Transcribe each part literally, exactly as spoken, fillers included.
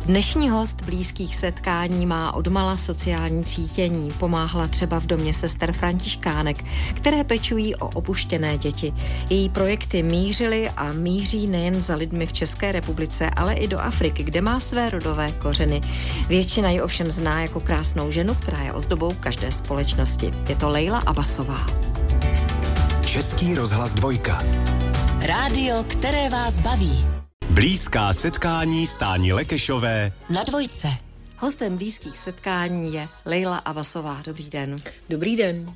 Dnešní host blízkých setkání má odmala sociální cítění. Pomáhala třeba v domě sester Františkánek, které pečují o opuštěné děti. Její projekty mířily a míří nejen za lidmi v České republice, ale i do Afriky, kde má své rodové kořeny. Většina ji ovšem zná jako krásnou ženu, která je ozdobou každé společnosti. Je to Lejla Abbasová. Český rozhlas dvojka. Rádio, které vás baví. Blízká setkání s Táni Lekešové Na dvojce. Hostem blízkých setkání je Lejla Abbasová. Dobrý den. Dobrý den.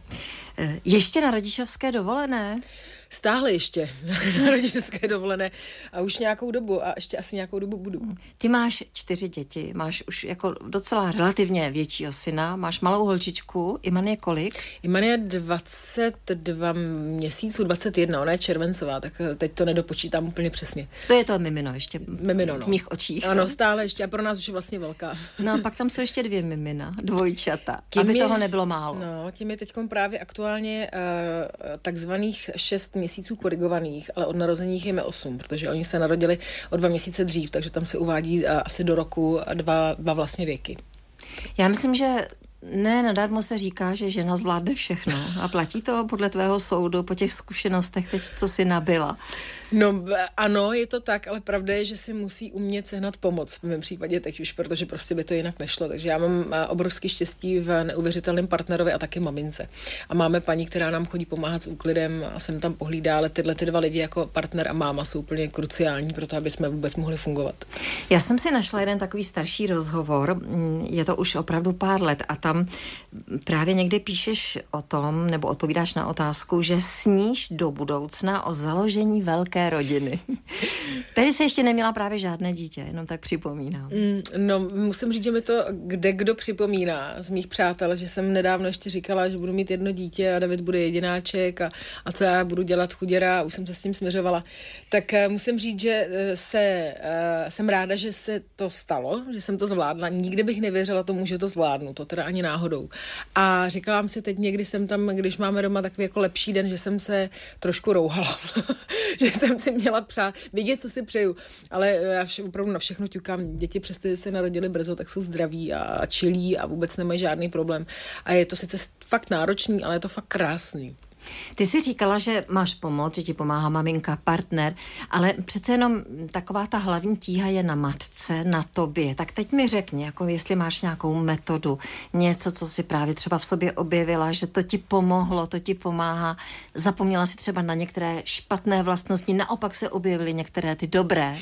Ještě na rodičovské dovolené? Stále ještě na rodičovské dovolené a už nějakou dobu a ještě asi nějakou dobu budu. Ty máš čtyři děti, máš už jako docela relativně většího syna, máš malou holčičku, Iman je kolik? Iman je dvacet dva měsíců, dvacet jedna, ona je červencová, tak teď to nedopočítám úplně přesně. To je to mimino ještě mimino, no. V mých očích. Ano, stále ještě a pro nás už je vlastně velká. No a pak tam jsou ještě dvě mimina, dvojčata, tím aby je, toho nebylo málo. No, tím je teďkom právě aktuálně uh, takzvaných šest měsíců korigovaných, ale od narozeních jim je osm, protože oni se narodili o dva měsíce dřív, takže tam se uvádí uh, asi do roku dva, dva vlastně věky. Já myslím, že ne nadarmo se říká, že žena zvládne všechno. A platí to podle tvého soudu po těch zkušenostech teď, co jsi nabyla? No ano, je to tak, ale pravda je, že si musí umět sehnat pomoc. V mém případě teď už, protože prostě by to jinak nešlo. Takže já mám obrovský štěstí v neuvěřitelném partnerovi a taky mamince. A máme paní, která nám chodí pomáhat s úklidem a sem tam pohlídá, ale tyhle ty dva lidi jako partner a máma jsou úplně kruciální pro to, aby jsme vůbec mohli fungovat. Já jsem si našla jeden takový starší rozhovor, je to už opravdu pár let a tam právě někdy píšeš o tom, nebo odpovídáš na otázku, že sníš do budoucna o založení velké rodiny. Tady se ještě neměla právě žádné dítě, jenom tak připomínám. Mm, no, musím říct, že mi to kde kdo připomíná z mých přátel, že jsem nedávno ještě říkala, že budu mít jedno dítě a David bude jedináček a, a co já budu dělat chuděra, už jsem se s tím směřovala. Tak uh, musím říct, že se, uh, jsem ráda, že se to stalo, že jsem to zvládla. Nikdy bych nevěřila tomu, že to zvládnu, to teda ani náhodou. A říkala jsem si teď někdy jsem tam, když máme doma takový jako lepší den, že jsem se trošku rouhala. Že jsem si měla přát, vědět, co si přeju, ale já vše, opravdu na všechno ťukám. Děti přestože se narodili brzo, tak jsou zdraví a čilí a vůbec nemají žádný problém. A je to sice fakt náročný, ale je to fakt krásný. Ty jsi říkala, že máš pomoc, že ti pomáhá maminka, partner, ale přece jenom taková ta hlavní tíha je na matce, na tobě. Tak teď mi řekni, jako jestli máš nějakou metodu, něco, co si právě třeba v sobě objevila, že to ti pomohlo, to ti pomáhá. Zapomněla si třeba na některé špatné vlastnosti, naopak se objevily některé ty dobré.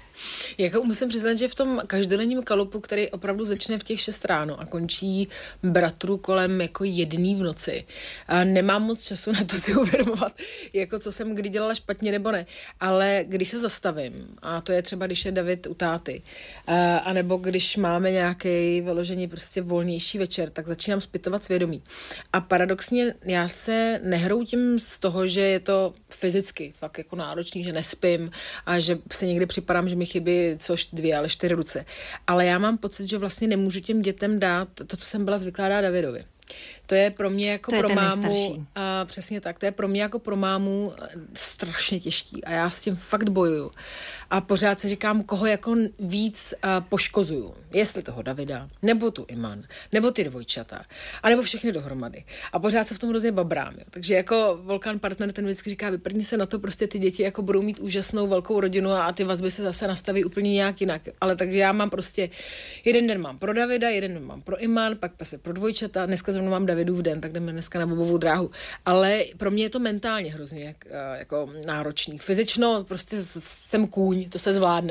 Jako musím přiznat, že v tom každodenním kalupu, který opravdu začne v těch šest ráno a končí bratru kolem jako jedný v noci, a nemám moc času na to si uvědomovat, jako co jsem kdy dělala špatně nebo ne, ale když se zastavím, a to je třeba, když je David u táty, a, a nebo když máme nějaký vyložený prostě volnější večer, tak začínám zpytovat svědomí. A paradoxně já se nehroutím z toho, že je to fyzicky fakt jako náročný, že nespím a že se někdy připadám, že mi chybí což dvě, ale čtyři ruce. Ale já mám pocit, že vlastně nemůžu těm dětem dát to, co jsem byla zvyklá dát Davidovi. To je pro mě jako to pro mámu, a přesně tak, to je pro mě jako pro mámu strašně těžký a já s tím fakt bojuju. A pořád si říkám, koho jako víc a, poškozuju. Jestli toho Davida, nebo tu Iman, nebo ty dvojčata, a nebo všechny dohromady. A pořád se v tom hrozně babrám. Jo. Takže jako Volkan partner ten vždycky říká, vyprdni se na to, prostě ty děti jako budou mít úžasnou velkou rodinu a, a ty vazby se zase nastaví úplně nějak jinak. Ale takže já mám prostě, jeden den mám pro Davida, jeden den mám pro Iman, pak se pro dvojčata, dneska zrovna mám Davidův den, tak jdeme dneska na bobovou dráhu. Ale pro mě je to mentálně hrozně jak, jako náročný. Fyzično prostě jsem kůň, to se zvládne.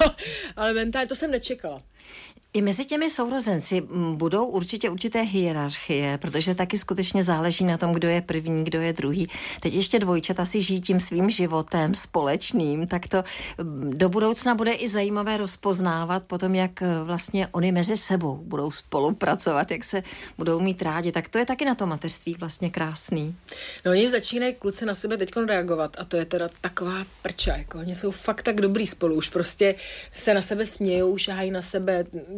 Ale mentálně to jsem nečekala. I mezi těmi sourozenci budou určitě určité hierarchie, protože taky skutečně záleží na tom, kdo je první, kdo je druhý. Teď ještě dvojčata si žijí tím svým životem společným, tak to do budoucna bude i zajímavé rozpoznávat potom, jak vlastně oni mezi sebou budou spolupracovat, jak se budou mít rádi. Tak to je taky na to mateřství vlastně krásný. No oni začínají kluci na sebe teďkon reagovat a to je teda taková prča, jako oni jsou fakt tak dobrý spolu, už prostě se na sebe smějou, šahají na sebe,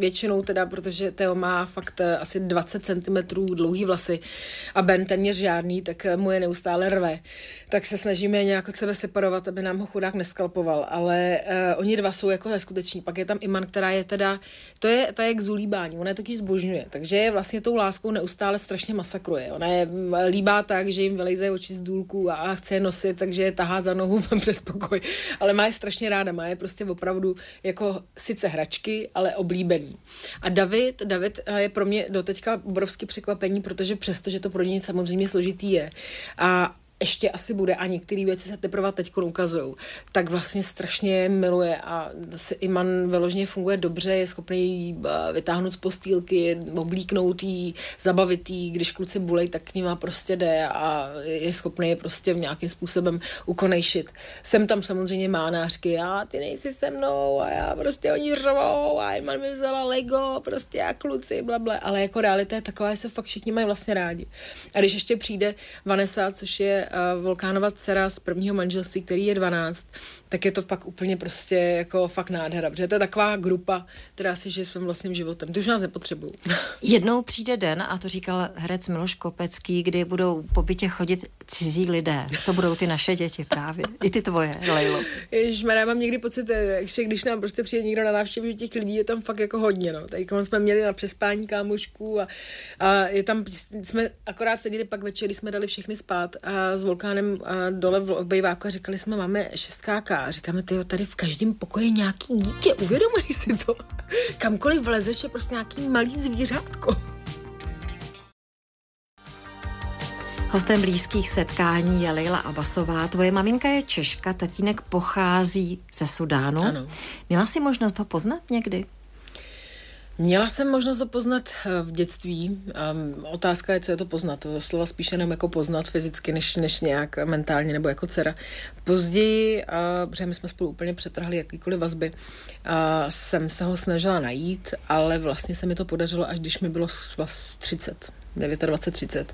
většinou teda, protože Teo má fakt asi dvacet centimetrů dlouhý vlasy a Ben téměř žádný, tak mu je neustále rve. Tak se snažíme nějak od sebe separovat, aby nám ho chudák neskalpoval, ale uh, oni dva jsou jako neskuteční. Pak je tam Iman, která je teda, to je, ta je k zulíbání, ona je taky zbožňuje, takže je vlastně tou láskou neustále strašně masakruje. Ona je líbá tak, že jim vylejze oči z důlku a chce je nosit, takže je tahá za nohu přes pokoj, ale má je strašně ráda, má je prostě opravdu jako sice hračky, ale oblíbený. A David, David je pro mě doteďka obrovský překvapení, protože přesto, že to pro něj samozřejmě složitý je a ještě asi bude a některé věci se teprve teď ukazujou, tak vlastně strašně miluje a si Iman vyloženě funguje dobře, je schopný jí vytáhnout z postýlky, oblíknout jí, zabavit jí, když kluci bulej, tak k nima prostě jde a je schopný je prostě nějakým způsobem ukonejšit. Sem tam samozřejmě mánářky, a ty nejsi se mnou a já prostě oni řvou a Iman mi vzala Lego, prostě a kluci, blable, ale jako realita je taková, že se fakt všichni mají vlastně rádi. A když ještě přijde Vanessa, což je Volkánova dcera z prvního manželství, který je dvanáct, tak je to pak úplně prostě jako fakt nádhera, protože to je taková grupa, která si žije svým vlastním životem. To už nás nepotřebují. Jednou přijde den, a to říkal herec Miloš Kopecký, kdy budou po bytě chodit cizí lidé. To budou ty naše děti právě. I ty tvoje, Lejlo. Ježišmarja, já mám někdy pocit, že když nám prostě přijde někdo na návštěvu, těch lidí je tam fakt jako hodně. No. Tady jsme měli na přespání kámošku a, a je tam, jsme akorát seděli pak večer, jsme dali všechny spát a s Volkánem a dole v obejváku a říkali jsme, máme šestkáka. A říkáme, tyjo, tady v každém pokoji nějaký dítě, uvědomuj si to. Kamkoliv vlezeš, je prostě nějaký malý zvířátko. Hostem blízkých setkání je Lejla Abbasová. Tvoje maminka je Češka, tatínek pochází ze Sudánu. Ano. Měla jsi možnost ho poznat někdy? Měla jsem možnost to poznat v dětství. Um, otázka je, co je to poznat. To slova spíš jenom jako poznat fyzicky, než, než nějak mentálně nebo jako dcera. Později, uh, protože my jsme spolu úplně přetrhli jakýkoliv vazby, uh, jsem se ho snažila najít, ale vlastně se mi to podařilo, až když mi bylo třicet, dvacet devět, třicet.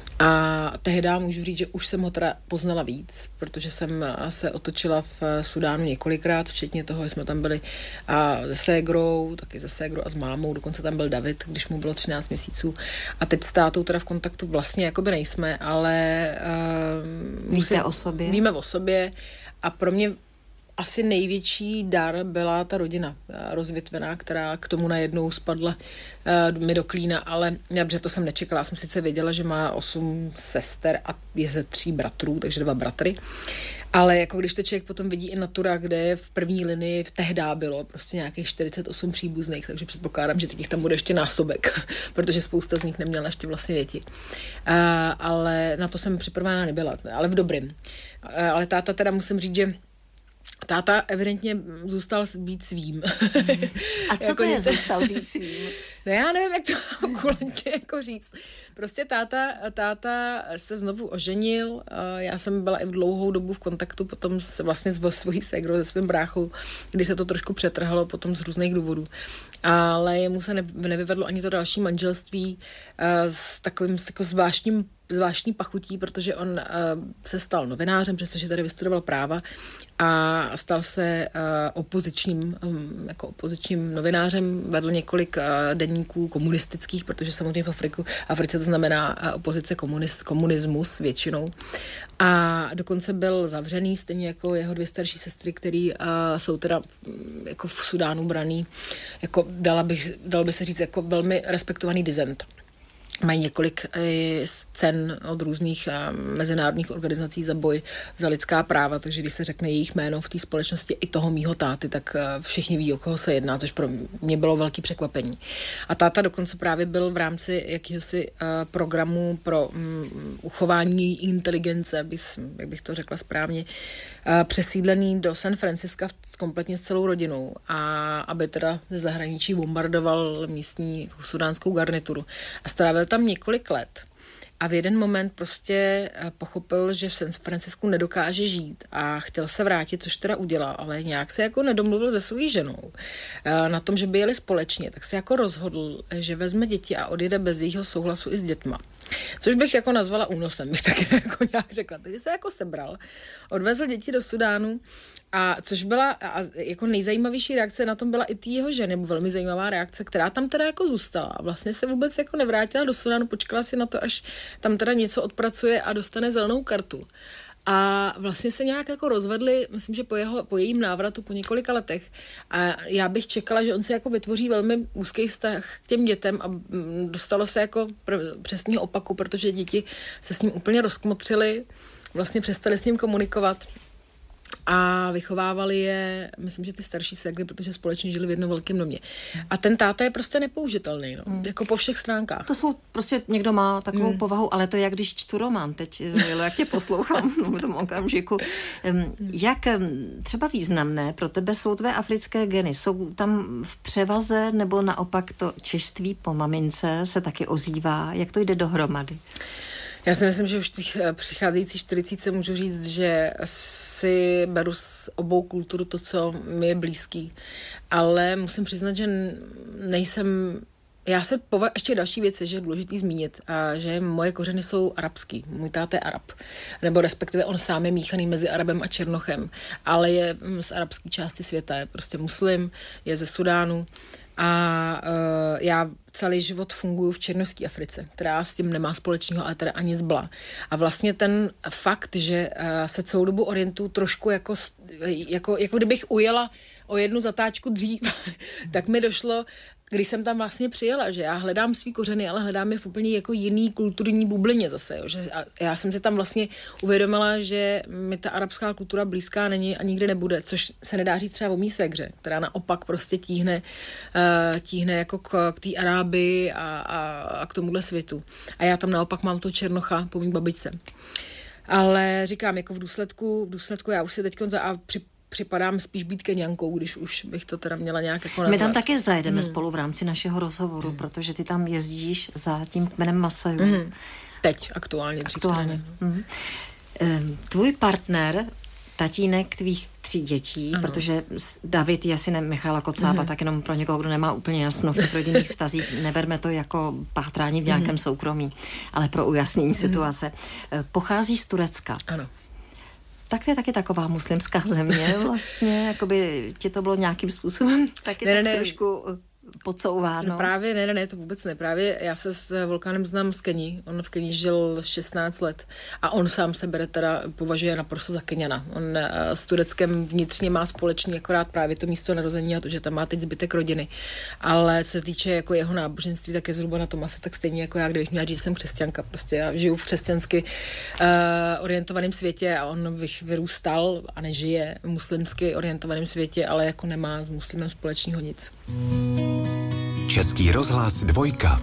A tehdy můžu říct, že už jsem ho teda poznala víc, protože jsem se otočila v Sudánu několikrát, včetně toho, že jsme tam byli a se ségrou, taky se ségrou a s mámou, dokonce tam byl David, když mu bylo třináct měsíců. A teď s tátou teda v kontaktu vlastně jakoby nejsme, ale uh, Víte musím, o sobě? Víme o sobě a pro mě asi největší dar byla ta rodina rozvětvená, která k tomu najednou spadla uh, mi do klína, ale já, protože to jsem nečekala, já jsem sice věděla, že má osm sester a je ze tří bratrů, takže dva bratry, ale jako když to člověk potom vidí i natura, kde je v první linii v tehdá bylo prostě nějakých čtyřicet osm příbuzných, takže předpokládám, že těch tam bude ještě násobek, protože spousta z nich neměla ještě vlastně děti. Uh, ale na to jsem připravená nebyla, ale v dobrým. Uh, ale táta teda musím říct, že táta evidentně zůstal být svým. A co jako to je něco... zůstal být svým? No já nevím, jak to kulantně jako říct. Prostě táta, táta se znovu oženil, já jsem byla i v dlouhou dobu v kontaktu potom s, vlastně s svojí ségrou, se svým bráchou, kdy se to trošku přetrhalo potom z různých důvodů. Ale jemu se ne, nevyvedlo ani to další manželství s takovým jako zvláštním zvláštní pachutí, protože on uh, se stal novinářem, přestože tady vystudoval práva a stal se uh, opozičním, um, jako opozičním novinářem, vedl několik uh, deníků komunistických, protože samozřejmě v Afriku, Africe to znamená uh, opozice komunist, komunismus většinou. A dokonce byl zavřený, stejně jako jeho dvě starší sestry, který uh, jsou teda um, jako v Sudánu braný, jako dala bych, dalo by se říct, jako velmi respektovaný dizent. Mají několik scén od různých mezinárodních organizací za boj za lidská práva, takže když se řekne jejich jméno v té společnosti i toho mýho táty, tak všichni ví, o koho se jedná, což pro mě bylo velký překvapení. A táta dokonce právě byl v rámci jakéhosi programu pro um, uchování inteligence, jak bych to řekla správně, přesídlený do San Francisca kompletně s celou rodinou a aby teda ze zahraničí bombardoval místní sudánskou garnituru. A strávil tam několik let a v jeden moment prostě pochopil, že v San Francisku nedokáže žít a chtěl se vrátit, což teda udělal, ale nějak se jako nedomluvil se svou ženou na tom, že by jeli společně, tak se jako rozhodl, že vezme děti a odjede bez jejího souhlasu i s dětma. Což bych jako nazvala únosem, bych tak jako nějak řekla. Takže se jako sebral, odvezl děti do Sudánu, a což byla a jako nejzajímavější reakce na tom byla i ty jeho ženy, nebo velmi zajímavá reakce, která tam teda jako zůstala a vlastně se vůbec jako nevrátila do Sudánu, počkala si na to, až tam teda něco odpracuje a dostane zelenou kartu. A vlastně se nějak jako rozvedli, myslím, že po, jeho, po jejím návratu po několika letech. A já bych čekala, že on si jako vytvoří velmi úzký vztah k těm dětem a dostalo se jako pr- přesného opaku, protože děti se s ním úplně rozkmotřily, vlastně přestali s ním komunikovat a vychovávali je, myslím, že ty starší ségry, protože společně žili v jednom velkém domě. A ten táta je prostě nepoužitelný, no, hmm. jako po všech stránkách. To jsou prostě, někdo má takovou hmm. povahu, ale to je jak když čtu román, teď, jak tě poslouchám v tom okamžiku. Jak třeba významné pro tebe jsou tvé africké geny? Jsou tam v převaze, nebo naopak to češství po mamince se taky ozývá? Jak to jde dohromady? Já si myslím, že už těch přicházející čtyřicítce můžu říct, že si beru z obou kultur to, co mi je blízký. Ale musím přiznat, že nejsem... Já se považuji, ještě další věc je, že je důležitý zmínit, a že moje kořeny jsou arabský. Můj táta je Arab. Nebo respektive on sám je míchaný mezi Arabem a Černochem. Ale je z arabské části světa. Je prostě muslim, je ze Sudánu. A uh, já celý život funguji v černošské Africe, která s tím nemá společného, ale teda ani zbla. A vlastně ten fakt, že uh, se celou dobu orientuju trošku jako, jako, jako kdybych ujela o jednu zatáčku dřív, tak mi došlo, když jsem tam vlastně přijela, že já hledám svý kořeny, ale hledám je v úplně jako jiný kulturní bublině zase. Jo, že já jsem si tam vlastně uvědomila, že mi ta arabská kultura blízká není a nikdy nebude, což se nedá říct třeba o mý ségře, která naopak prostě tíhne, uh, tíhne jako k, k té Arábii a, a, a k tomuhle světu. A já tam naopak mám to Černocha po mý babičce. Ale říkám, jako v důsledku, v důsledku já už si teďkon za a při připadám spíš být Keňankou, když už bych to teda měla nějak jako nazvat. My tam také zajedeme hmm. spolu v rámci našeho rozhovoru, hmm. protože ty tam jezdíš za tím kmenem Masajů. Hmm. Teď, aktuálně. Aktuálně. Hmm. Tvůj partner, tatínek tvých tří dětí, ano. protože David je synem Michala Kocába, mm-hmm. tak jenom pro někoho, kdo nemá úplně jasno v těch rodinných vztazích, neberme to jako pátrání v nějakém mm-hmm. soukromí, ale pro ujasnění mm-hmm. situace. Pochází z Turecka. Ano. Tak to je taky taková muslimská země vlastně, jakoby ti to bylo nějakým způsobem taky ne, tak ne, trošku podsouváno. No právě, ne, ne, ne, to vůbec ne. Právě já se s Volkánem znám z Keni. On v Keni žil šestnáct let a on sám se bere teda, považuje naprosto za Keňana. On uh, s Tureckem vnitřně má společný akorát právě to místo narození a to, že tam má teď zbytek rodiny. Ale co se týče jako jeho náboženství, tak je zhruba na tom asi tak stejně jako já, kdybych měla říct, že jsem křesťanka. Prostě já žiju v křesťansky uh, orientovaném světě a on vyrůstal a nežije v muslimsky orientovaném světě, ale jako nemá s muslimem společného nic. Český rozhlas Dvojka.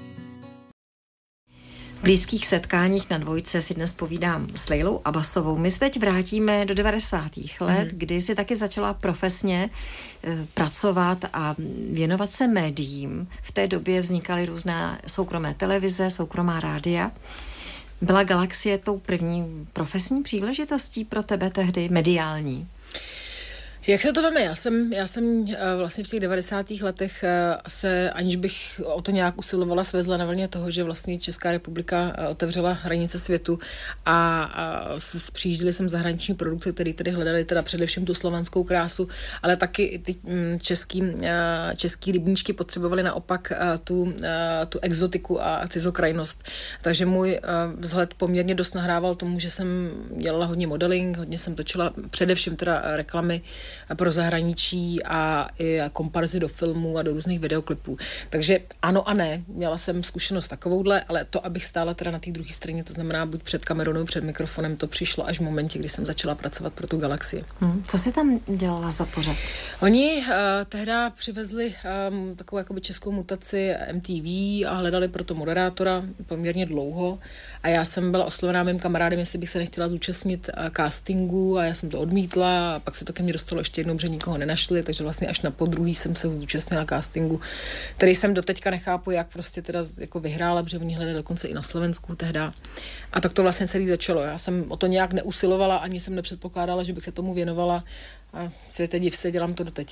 V blízkých setkáních na Dvojce si dnes povídám s Lejlou Abbasovou. My se teď vrátíme do devadesátých let, mm. kdy si taky začala profesně e, pracovat a věnovat se médiím. V té době vznikaly různé soukromé televize, soukromá rádia. Byla Galaxie tou první profesní příležitostí pro tebe tehdy mediální? Jak se to veme? Já jsem, já jsem vlastně v těch devadesátých letech se, aniž bych o to nějak usilovala, svezla na vlně toho, že vlastně Česká republika otevřela hranice světu a, a přijížděli jsem zahraniční produkty, které tady hledali teda především tu slovanskou krásu, ale taky ty český, český rybníčky potřebovali naopak tu, tu exotiku a cizokrajnost. Takže můj vzhled poměrně dost nahrával tomu, že jsem dělala hodně modeling, hodně jsem točila především teda reklamy pro zahraničí a i komparzy do filmů a do různých videoklipů. Takže ano a ne, měla jsem zkušenost takovouhle, ale to, abych stála teda na té druhé straně, to znamená buď před kamerou nebo před mikrofonem, to přišlo až v momentě, kdy jsem začala pracovat pro tu Galaxii. Hmm. Co jsi tam dělala za pořad? Oni uh, tehda přivezli um, takovou jakoby českou mutaci M T V a hledali pro to moderátora poměrně dlouho a já jsem byla oslovená mým kamarádem, jestli bych se nechtěla zúčastnit uh, castingu a já jsem to odmítla a pak se to ke mně dostalo ještě jednou, že nikoho nenašli, takže vlastně až na podruhý jsem se účastnila castingu, který jsem doteďka nechápu, jak prostě teda jako vyhrála, protože oni hledali dokonce i na Slovensku tehda. A tak to vlastně celý začalo. Já jsem o to nějak neusilovala, ani jsem nepředpokládala, že bych se tomu věnovala. A světe div se, dělám to doteď.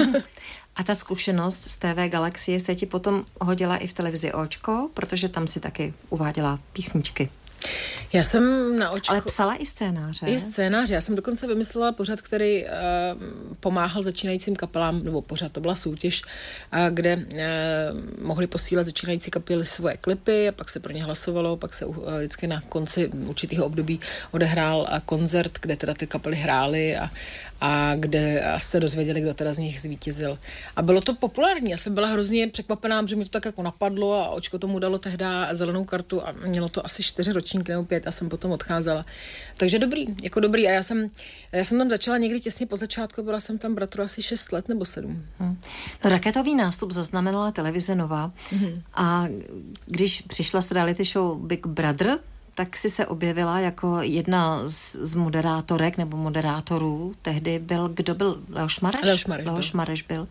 A ta zkušenost z T V Galaxie se ti potom hodila i v televizi Očko, protože tam si taky uváděla písničky. Já jsem na Očko... Ale psala i scénáře. I scénáře. Já jsem dokonce vymyslela pořad, který uh, pomáhal začínajícím kapelám, nebo pořad, to byla soutěž, uh, kde uh, mohli posílat začínající kapely svoje klipy a pak se pro ně hlasovalo, pak se uh, vždycky na konci určitého období odehrál uh, koncert, kde teda ty kapely hrály a, a kde se dozvěděli, kdo teda z nich zvítězil. A bylo to populární. Já jsem byla hrozně překvapená, že mi to tak jako napadlo a Očko tomu dalo tehdy zelenou kartu a mělo to asi čtyři ročníky nebo pět a jsem potom odcházela. Takže dobrý, jako dobrý. A já jsem, já jsem tam začala někdy těsně po začátku, byla jsem tam bratru asi šest let nebo sedm. Hmm. No, raketový nástup zaznamenala televize Nova hmm. a když přišla z reality show Big Brother, tak si se objevila jako jedna z, z moderátorek nebo moderátorů. Tehdy byl, kdo byl? Leoš Mareš? Leoš Mareš, Leoš Mareš byl.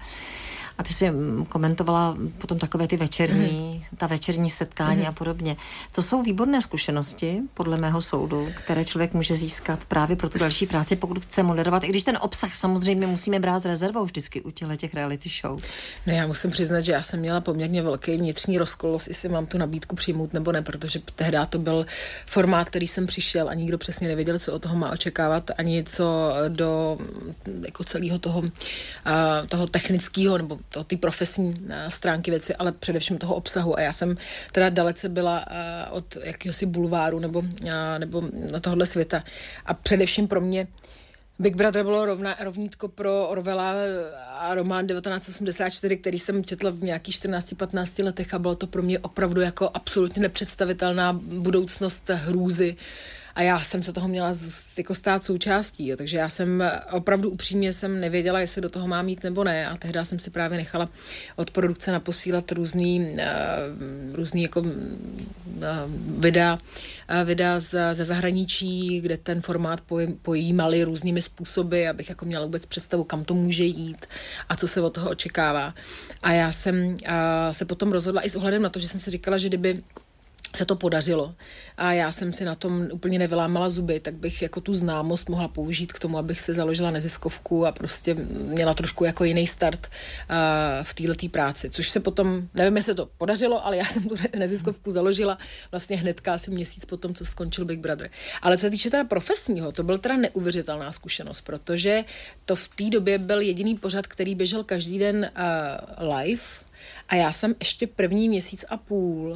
A ty si komentovala potom takové ty večerní, mm. ta večerní setkání mm. a podobně. To jsou výborné zkušenosti, podle mého soudu, které člověk může získat právě pro tu další práci, pokud chce moderovat. I když ten obsah samozřejmě musíme brát s rezervou vždycky u těchto těch reality show. No já musím přiznat, že já jsem měla poměrně velký vnitřní rozkol, jestli mám tu nabídku přijmout nebo ne, protože tehdy to byl formát, který jsem přišel a nikdo přesně nevěděl, co od toho má očekávat, ani co do jako celého toho, toho technického nebo to, ty profesní stránky věci, ale především toho obsahu. A já jsem teda dalece byla uh, od jakéhosi bulváru nebo, uh, nebo na tohohle světa. A především pro mě Big Brother bylo rovna, rovnítko pro Orwella a román devatenáct osmdesát čtyři, který jsem četla v nějakých čtrnácti patnácti letech a bylo to pro mě opravdu jako absolutně nepředstavitelná budoucnost hrůzy. A já jsem se toho měla jako stát součástí, jo. Takže já jsem opravdu upřímně jsem nevěděla, jestli do toho mám jít nebo ne. A tehdy jsem si právě nechala od produkce naposílat různý, uh, různý jako uh, videa, uh, videa z, ze zahraničí, kde ten formát poj, pojímali různými způsoby, abych jako měla vůbec představu, kam to může jít a co se od toho očekává. A já jsem uh, se potom rozhodla i s ohledem na to, že jsem si říkala, že kdyby se to podařilo a já jsem si na tom úplně nevylámala zuby, tak bych jako tu známost mohla použít k tomu, abych se založila neziskovku a prostě měla trošku jako jiný start uh, v této práci, což se potom, nevím, jestli to podařilo, ale já jsem tu neziskovku založila vlastně hnedka asi měsíc potom, co skončil Big Brother. Ale co se týče teda profesního, to byl teda neuvěřitelná zkušenost, protože to v té době byl jediný pořad, který běžel každý den uh, live. A já jsem ještě první měsíc a půl uh,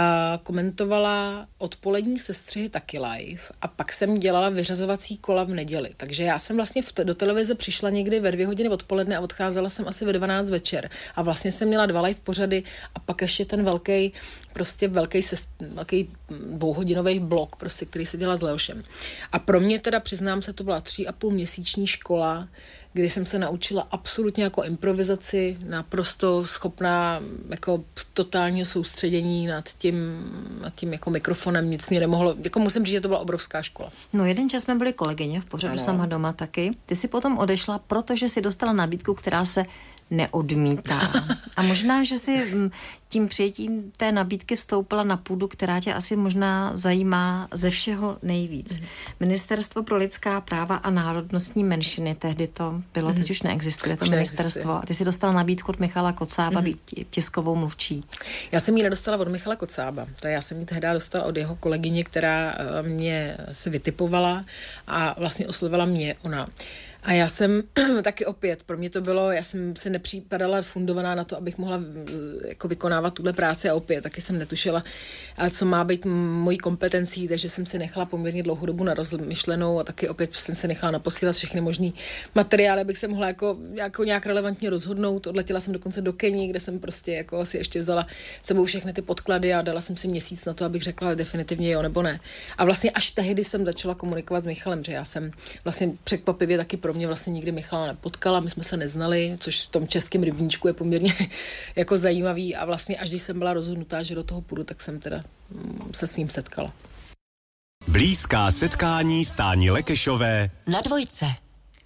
komentovala odpolední sestřihy taky live a pak jsem dělala vyřazovací kola v neděli. Takže já jsem vlastně v te- do televize přišla někdy ve dvě hodiny odpoledne a odcházela jsem asi ve dvanáct večer. A vlastně jsem měla dva live pořady a pak ještě ten velký, prostě velký, sest- velký dvouhodinový blok, prostě, který se dělala s Leošem. A pro mě teda, přiznám se, to byla tři a půl měsíční škola, kdy jsem se naučila absolutně jako improvizaci, naprosto schopná jako totálního soustředění nad tím, nad tím jako mikrofonem, nic mě nemohlo, jako musím říct, že to byla obrovská škola. No jeden čas jsme byli kolegyně v pořadu Sama doma taky. Ty si potom odešla, protože si dostala nabídku, která se neodmítá. A možná, že si tím přijetím té nabídky vstoupila na půdu, která tě asi možná zajímá ze všeho nejvíc. Mm. Ministerstvo pro lidská práva a národnostní menšiny, tehdy to bylo, mm. teď už neexistuje to už ministerstvo. Neexistuje. A ty si dostala nabídku od Michala Kocába mm. být tiskovou mluvčí. Já jsem ji nedostala od Michala Kocába. To já jsem ji tehdy dostala od jeho kolegyně, která mě se vytipovala a vlastně oslovila mě ona. A já jsem taky opět, pro mě to bylo, já jsem se nepřipadala fundovaná na to, abych mohla jako vykonávat tuhle práci a opět taky jsem netušila, co má být mojí kompetencí, takže jsem si nechala poměrně dlouhou dobu na rozmyšlenou a taky opět jsem se nechala naposílat všechny možný materiály, abych se mohla jako, jako nějak relevantně rozhodnout. Odletěla jsem dokonce do Keni, kde jsem prostě jako si ještě vzala sebou všechny ty podklady a dala jsem si měsíc na to, abych řekla definitivně jo nebo ne. A vlastně až tehdy jsem začala komunikovat s Michalem, že já jsem vlastně překvapivě taky pro mě vlastně nikdy Michala nepotkala, my jsme se neznali, což v tom českém rybníčku je poměrně jako zajímavý a vlastně až když jsem byla rozhodnutá, že do toho půjdu, tak jsem teda se s ním setkala. Blízká setkání Stáni Lekešové na Dvojce.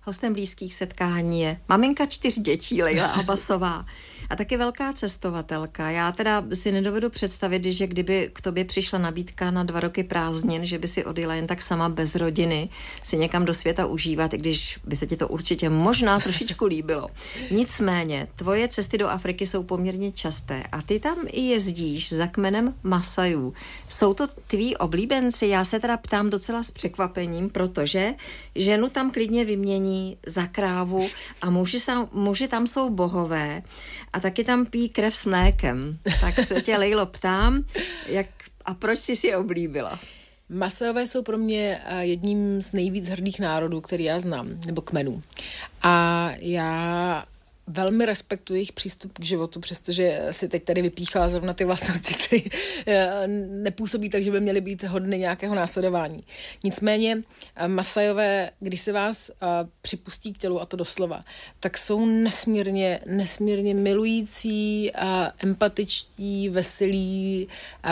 Hostem blízkých setkání je maminka čtyř dětí Leila Abbasová a taky velká cestovatelka. Já teda si nedovedu představit, že kdyby k tobě přišla nabídka na dva roky prázdnin, že by si odjela jen tak sama bez rodiny si někam do světa užívat, i když by se ti to určitě možná trošičku líbilo. Nicméně, tvoje cesty do Afriky jsou poměrně časté a ty tam i jezdíš za kmenem Masajů. Jsou to tví oblíbenci? Já se teda ptám docela s překvapením, protože ženu tam klidně vymění za krávu a muži, sam, muži tam jsou bohové a taky tam pijí krev s mlékem. Tak se tě, Lejlo, ptám, jak a proč jsi si oblíbila? Masajové jsou pro mě jedním z nejvíc hrdých národů, který já znám, nebo kmenů. A já velmi respektuji jejich přístup k životu, přestože si teď tady vypíchala zrovna ty vlastnosti, které nepůsobí tak, že by měly být hodny nějakého následování. Nicméně Masajové, když se vás připustí k tělu, a to doslova, tak jsou nesmírně, nesmírně milující, empatičtí, veselí,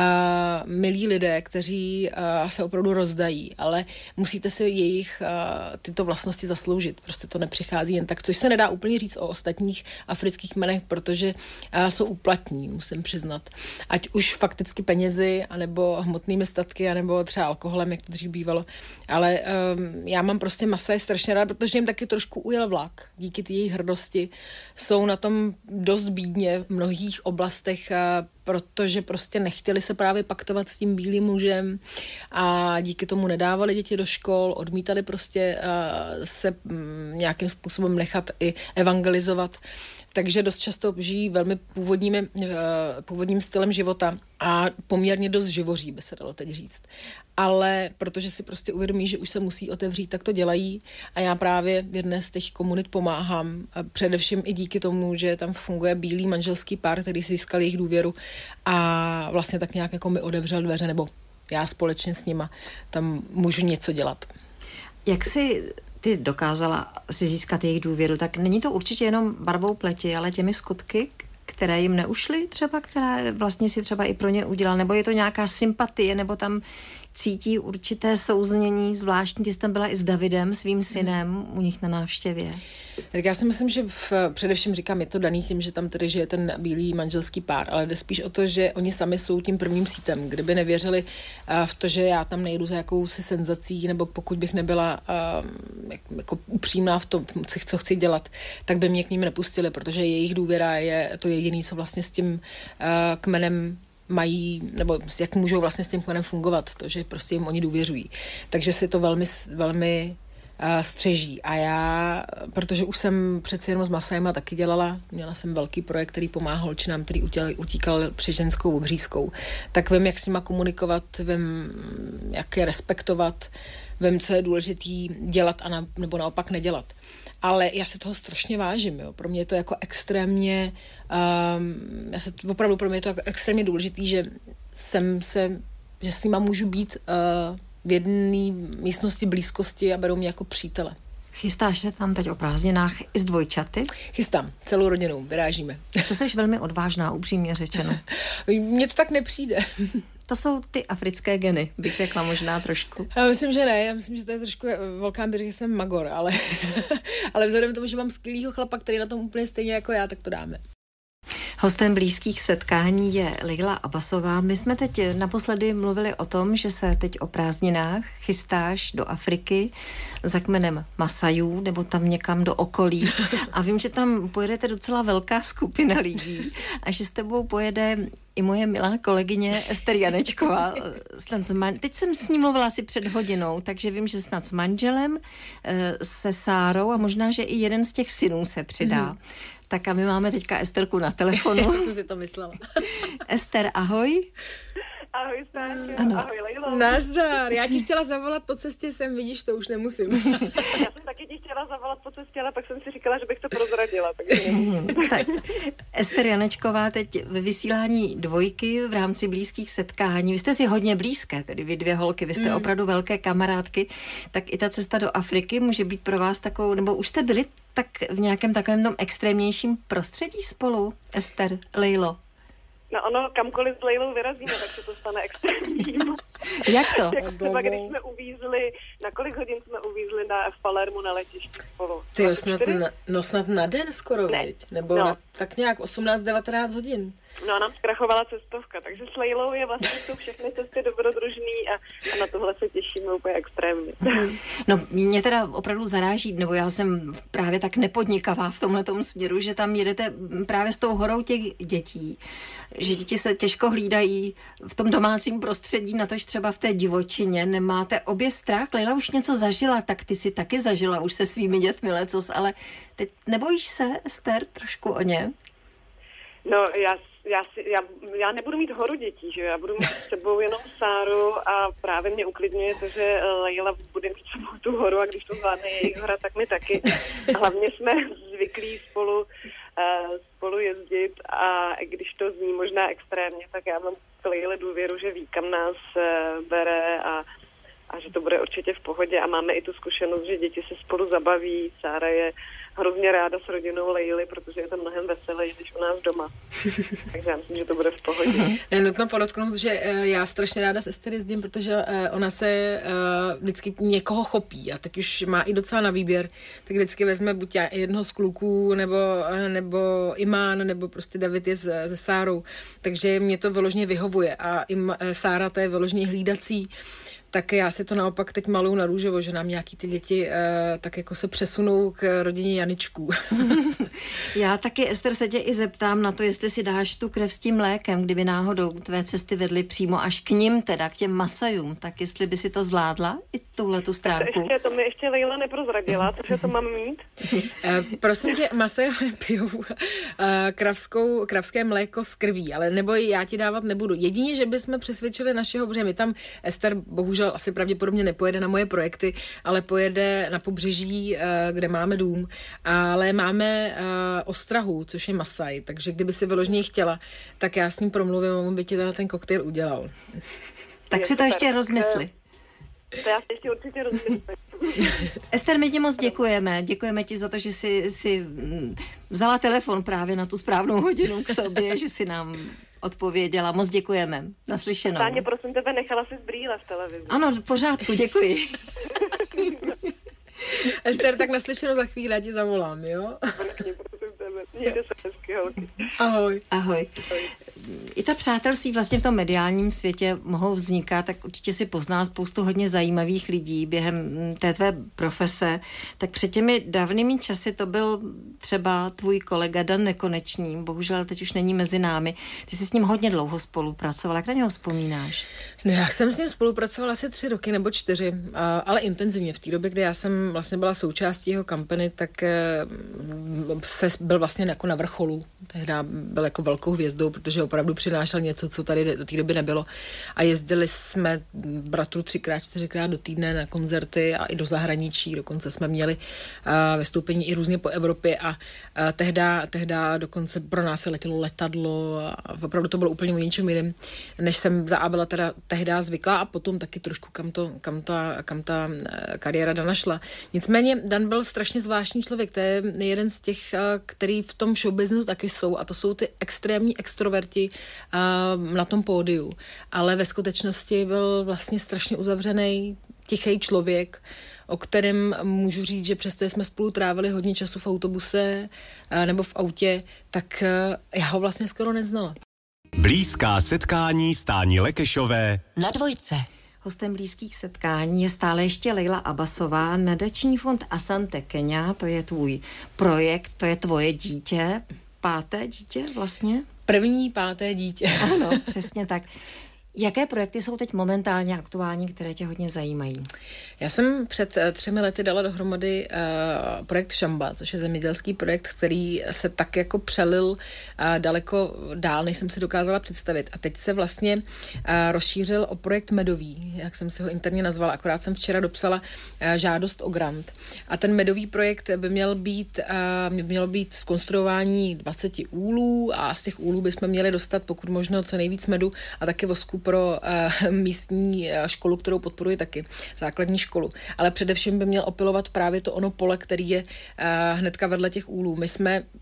milí lidé, kteří se opravdu rozdají, ale musíte si jejich tyto vlastnosti zasloužit. Prostě to nepřichází jen tak, což se nedá úplně říct o ostatních afrických kmenech, protože uh, jsou úplatní, musím přiznat. Ať už fakticky penězi, anebo hmotnými statky, anebo třeba alkoholem, jak to dřív bývalo. Ale um, já mám prostě Masaje strašně rád, protože jim taky trošku ujel vlak. Díky té jejich hrdosti jsou na tom dost bídně v mnohých oblastech, uh, protože prostě nechtěli se právě paktovat s tím bílým mužem a díky tomu nedávali děti do škol, odmítali prostě uh, se um, nějakým způsobem nechat i evangelizovat. Takže dost často žijí velmi původními, uh, původním stylem života a poměrně dost živoří, by se dalo teď říct. Ale protože si prostě uvědomí, že už se musí otevřít, tak to dělají a já právě v jedné z těch komunit pomáhám. A především i díky tomu, že tam funguje bílý manželský pár, který si získal jejich důvěru a vlastně tak nějak jako mi otevřel dveře, nebo já společně s nima tam můžu něco dělat. Jak si ty dokázala si získat jejich důvěru, tak není to určitě jenom barvou pleti, ale těmi skutky, které jim neušly třeba, která vlastně si třeba i pro ně udělal, nebo je to nějaká sympatie, nebo tam cítí určité souznění zvláštní. Ty jsi tam byla i s Davidem, svým synem, u nich na návštěvě. Tak já si myslím, že v, především říkám, je to daný tím, že tam tedy žije ten bílý manželský pár, ale jde spíš o to, že oni sami jsou tím prvním sítem. Kdyby nevěřili uh, v to, že já tam nejdu za jakousi senzací, nebo pokud bych nebyla uh, jako upřímná v tom, co chci dělat, tak by mě k ním nepustili, protože jejich důvěra je to jediné, co vlastně s tím uh, kmenem mají, nebo jak můžou vlastně s tím kmenem fungovat, to, že prostě jim oni důvěřují. Takže si to velmi, velmi uh, střeží. A já, protože už jsem přeci jenom s Masajema taky dělala, měla jsem velký projekt, který pomáhal holčinám, který utíkal před ženskou obřízkou, tak vím, jak s nima komunikovat, vím, jak je respektovat, vím, co je důležitý dělat a na, nebo naopak nedělat. Ale já si toho strašně vážím, jo. Pro mě je to jako extrémně, um, já se, opravdu pro mě je to jako extrémně důležitý, že jsem se, že s nima můžu být uh, v jedné místnosti blízkosti a berou mě jako přítele. Chystáš se tam teď o prázdninách i s dvojčaty? Chystám, celou rodinou, vyrážíme. To jsi velmi odvážná, upřímně řečeno. Mně to tak nepřijde. To jsou ty africké geny, bych řekla možná trošku. Já myslím, že ne, já myslím, že to je trošku velká běž, že jsem magor, ale, ale vzhledem k tomu, že mám skvělýho chlapa, který na tom úplně stejně jako já, tak to dáme. Hostem blízkých setkání je Leila Abbasová. My jsme teď naposledy mluvili o tom, že se teď o prázdninách chystáš do Afriky za kmenem Masajů nebo tam někam do okolí. A vím, že tam pojedete docela velká skupina lidí a že s tebou pojede i moje milá kolegyně Ester Janečková. Teď jsem s ní mluvila asi před hodinou, takže vím, že snad s manželem, se Sárou a možná, že i jeden z těch synů se přidá. Mm. Tak a my máme teďka Esterku na telefonu. Já jsem si to myslela. Ester, ahoj. Ahoj, Stáťo. Ahoj, Lejlo. Nazdar. Já ti chtěla zavolat po cestě sem, vidíš, to už nemusím. Já jsem taky ti chtěla zavolat po cestě, ale pak jsem si říkala, že bych to prozradila. Takže tak, Ester Janečková teď ve vysílání Dvojky v rámci blízkých setkání. Vy jste si hodně blízké, tedy vy dvě holky, vy jste mm. opravdu velké kamarádky, tak i ta cesta do Afriky může být pro vás takovou, nebo už jste byli tak v nějakém takovém tom extrémnějším prostředí spolu, Ester, Lejlo? No ono, kamkoliv s Lejlou vyrazíme, tak se to stane extrémním. Jak to? Jako třeba, když jsme uvízli, na kolik hodin jsme uvízli na, v Palermu na letišti spolu? Ty jo, snad na, no snad na den skoro, ne. Veď? Nebo no. na, tak nějak osmnáct devatenáct hodin. No a nám zkrachovala cestovka, takže s Lejlou je vlastně jsou všechny cesty dobrodružný a, a na tohle se těšíme úplně extrémně. No mě teda opravdu zaráží, nebo já jsem právě tak nepodnikavá v tomhletom směru, že tam jedete právě s tou horou těch dětí, že děti se těžko hlídají v tom domácím prostředí, natož třeba v té divočině. Nemáte obě strach? Lejla už něco zažila, tak ty si taky zažila už se svými dětmi lecos, ale teď nebojíš se, Ester, trošku o ně? No já Já, si, já, já nebudu mít horu dětí, že já budu mít s sebou jenom Sáru a právě mě uklidňuje to, že Lejla bude mít s sebou tu horu a když to zvládne její hora, tak my taky. Hlavně jsme zvyklí spolu, uh, spolu jezdit a když to zní možná extrémně, tak já mám k Lejle důvěru, že ví, kam nás uh, bere a, a že to bude určitě v pohodě a máme i tu zkušenost, že děti se spolu zabaví. Sára je hrozně ráda s rodinou Lejly, protože je to mnohem veselěji než u nás doma. Takže já myslím, že to bude v pohodě. Je nutno podotknout, že já strašně ráda s Ester jezdím, protože ona se vždycky někoho chopí a teď už má i docela na výběr, tak vždycky vezme buď jednoho z kluků, nebo, nebo Imán, nebo prostě David je se Sárou. Takže mě to vyloženě vyhovuje a im, Sára to je vyloženě hlídací. Tak já si to naopak teď maluju na růžovo, že nám nějaký ty děti uh, tak jako se přesunou k rodině Janičků. Já taky, Ester, se tě i zeptám na to, jestli si dáš tu krev s tím mlékem, kdyby náhodou tvé cesty vedly přímo až k nim, teda k těm Masajům, tak jestli by si to zvládla, i tuhletu stránku. To, ještě, to mi ještě Lejla neprozradila, cože to mám mít? uh, prosím tě, Masajové pijou uh, kravskou, kravské mléko z krví, ale neboj, já ti dávat nebudu. Jedině, že bychom přesvědčili našeho, protože my tam, Ester, bohužel asi pravděpodobně nepojede na moje projekty, ale pojede na pobřeží, kde máme dům, ale máme ostrahu, což je Masaj, takže kdyby si vyloženě chtěla, tak já s ním promluvím a on by ti ten koktejl udělal. Tak je si to ještě tak rozmysli. To já si ještě určitě rozmyslím. Ester, my ti moc děkujeme. Děkujeme ti za to, že jsi, jsi vzala telefon právě na tu správnou hodinu k sobě, že si nám odpověděla. Moc děkujeme. Naslyšenou. Táně, prosím tebe, nechala si brýle v televizi. Ano, v pořádku, děkuji. Ester, tak naslyšenou za chvíli, já ti zavolám, jo? Prosím tebe. Mějte se hezky, holky. Ahoj. Ahoj. I ta přátelství vlastně v tom mediálním světě mohou vznikat, tak určitě si pozná spoustu hodně zajímavých lidí během té tvé profese. Tak před těmi dávnými časy to byl třeba tvůj kolega Dan Nekonečný, bohužel teď už není mezi námi. Ty jsi s ním hodně dlouho spolupracovala, jak na něho vzpomínáš? No, já jsem s ním spolupracovala asi tři roky nebo čtyři, ale intenzivně. V té době, kdy já jsem vlastně byla součástí jeho kampany, tak se byl vlastně jako na vrcholu. Tehdy byl jako velkou hvězdou, protože opravdu přinášel něco, co tady do té doby nebylo. A jezdili jsme bratru třikrát, čtyřikrát do týdne na koncerty a i do zahraničí. Dokonce jsme měli uh, vystoupení i různě po Evropě a uh, tehda, tehda dokonce pro nás se letělo letadlo a opravdu to bylo úplně o něčem jiném, než jsem za A byla teda tehda zvyklá a potom taky trošku kam, to, kam, ta, kam ta uh, kariéra Dana šla. Nicméně Dan byl strašně zvláštní člověk. To je jeden z těch, uh, který v tom showbiznesu taky jsou a to jsou ty extrémní extroverti uh, na tom pódiu. Ale ve skutečnosti byl vlastně strašně uzavřený, tichý člověk, o kterém můžu říct, že přesto jsme spolu trávili hodně času v autobuse uh, nebo v autě, tak uh, já ho vlastně skoro neznala. Blízká setkání s Tání Lekešové na Dvojce. Hostem blízkých setkání je stále ještě Lejla Abbasová, nadační fond Asante Kenya, to je tvůj projekt, to je tvoje dítě, páté dítě vlastně? První páté dítě. Ano, přesně tak. Jaké projekty jsou teď momentálně aktuální, které tě hodně zajímají? Já jsem před třemi lety dala dohromady uh, projekt Šamba, což je zemědělský projekt, který se tak jako přelil uh, daleko dál, než jsem si dokázala představit. A teď se vlastně uh, rozšířil o projekt Medový, jak jsem si ho interně nazvala. Akorát jsem včera dopsala uh, žádost o grant. A ten Medový projekt by měl být, uh, by mělo být zkonstruování dvacet úlů a z těch úlů bychom měli dostat pokud možno co nejvíc medu a taky vosku pro uh, místní školu, kterou podporuji taky, základní školu. Ale především by měl opilovat právě to ono pole, který je uh, hnedka vedle těch úlů. My jsme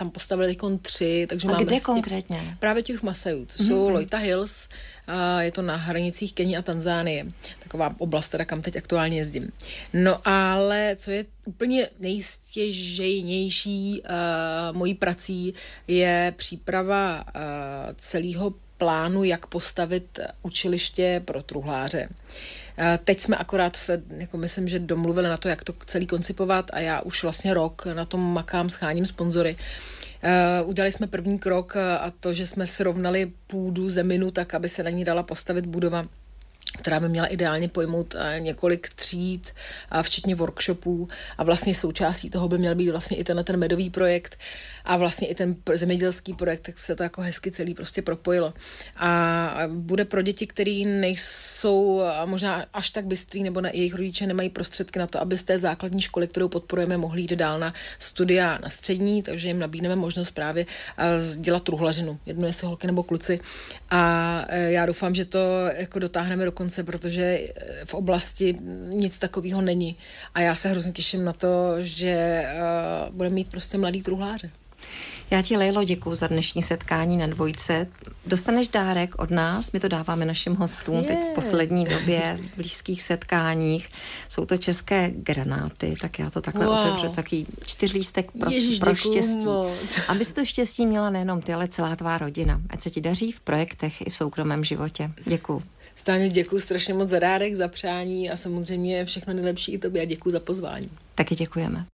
tam postavili teď tři, takže a máme... kde tě, konkrétně? Právě těch Masajů, to jsou mm-hmm. Loita Hills, a je to na hranicích Keni a Tanzánie, taková oblast, teda kam teď aktuálně jezdím. No ale co je úplně nejstěžejnější uh, mojí prací, je příprava uh, celého plánu, jak postavit učiliště pro truhláře. Teď jsme akorát se, jako myslím, že domluvili na to, jak to celý koncipovat a já už vlastně rok na tom makám, scháním sponzory. Uh, udělali jsme první krok a to, že jsme srovnali půdu, zeminu, tak, aby se na ní dala postavit budova, která by měla ideálně pojmout několik tříd, včetně workshopů a vlastně součástí toho by měl být vlastně i tenhle ten medový projekt a vlastně i ten zemědělský projekt, tak se to jako hezky celý prostě propojilo. A bude pro děti, který nejsou možná až tak bystrý nebo na jejich rodiče nemají prostředky na to, aby z té základní školy, kterou podporujeme, mohli jít dál na studia na střední, takže jim nabídneme možnost právě dělat truhlařinu. Jedno jestli holky nebo kluci. A já doufám, že to jako dotáhneme do konce, protože v oblasti nic takového není. A já se hrozně těším na to, že uh, budeme mít prostě mladý truhláře. Já ti, Lejlo, děkuju za dnešní setkání na Dvojce. Dostaneš dárek od nás, my to dáváme našim hostům yeah. teď v poslední době v blízkých setkáních. Jsou to české granáty, tak já to takhle wow. otevřu, taký čtyřlístek pro, Ježiš, pro štěstí. Moc. Aby si to štěstí měla nejenom ty, ale celá tvá rodina. Ať se ti daří v projektech i v soukromém životě. Děkuju. Stáně děkuju strašně moc za dárek, za přání a samozřejmě všechno nejlepší i tobě a děkuju za pozvání. Taky děkujeme.